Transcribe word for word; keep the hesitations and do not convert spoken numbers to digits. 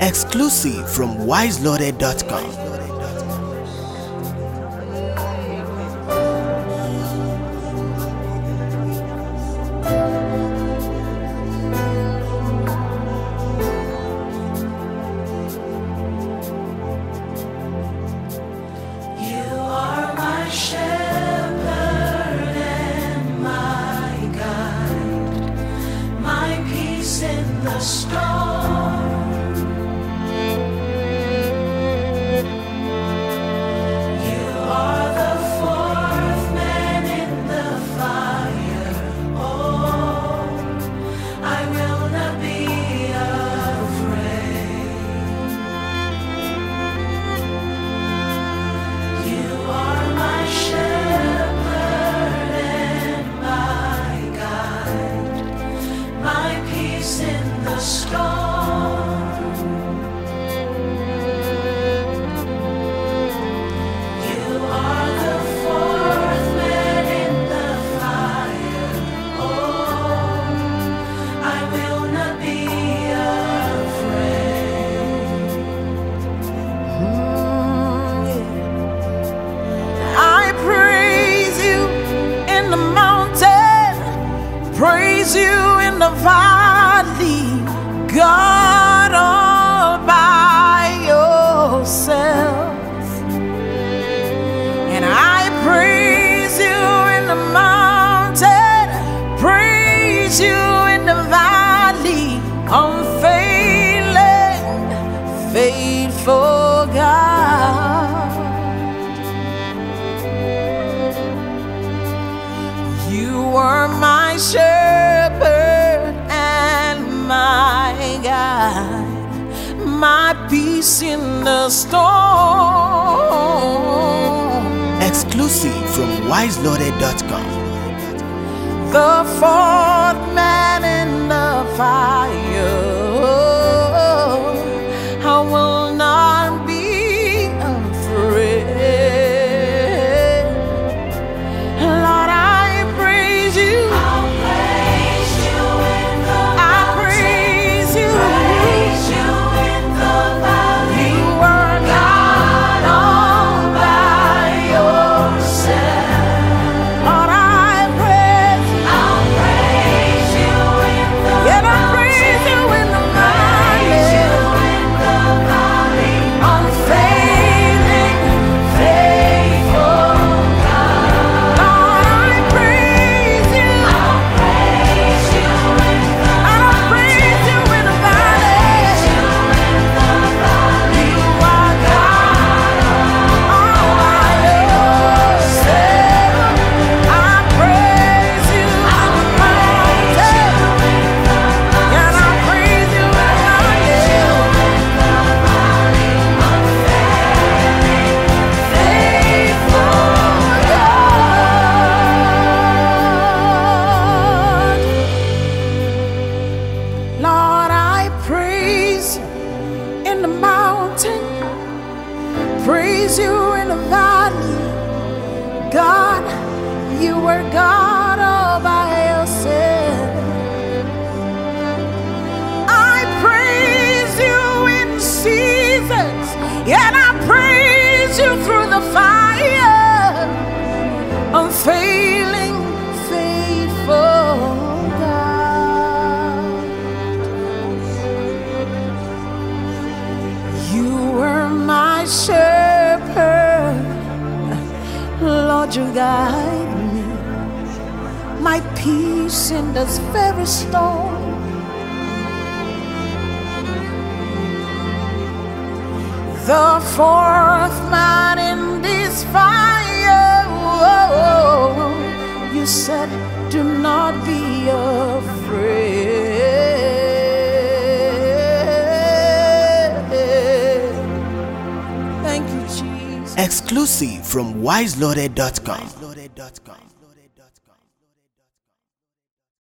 Exclusive from wise loaded dot com. In the storm, you are the fourth man in the fire. Oh, I will not be afraid. You are my shepherd and my guide, my peace in the storm. You are the fourth man in the fire. Oh, I will not be afraid. I praise you in the mountain, praise you in the valley, God all by yourself. And I praise you in the mountain, praise you in the valley, unfailing, faithful God. You are my shepherd and my guide, my peace in the storm. Exclusive from wise loaded dot com. The fourth man in the fire, I will not be afraid. Lord, I praise you. I'll praise you in the I praise you. praise you in the valley. You are God all by yourself. Lord, I praise you. I'll praise you in the And I praise you in the praise you valley. in the valley. Unfailing, faithful God. Lord, I praise you. I'll praise you in the And I praise you in the valley. you in the valley. You are God all by yourself. I praise you in the mountain. And I praise you in the hill. Faithful God. Lord, I praise you in the mountain, praise you in the valley. God, you were God all by yourself. I praise you in seasons, and I praise you through the fire. Unfailing, faithful God. You were my shepherd, Lord, you guide me, my peace in this very storm. The fourth man in this fire, oh, you said, do not be afraid. Thank you, Jesus. Exclusive from wise loaded dot com.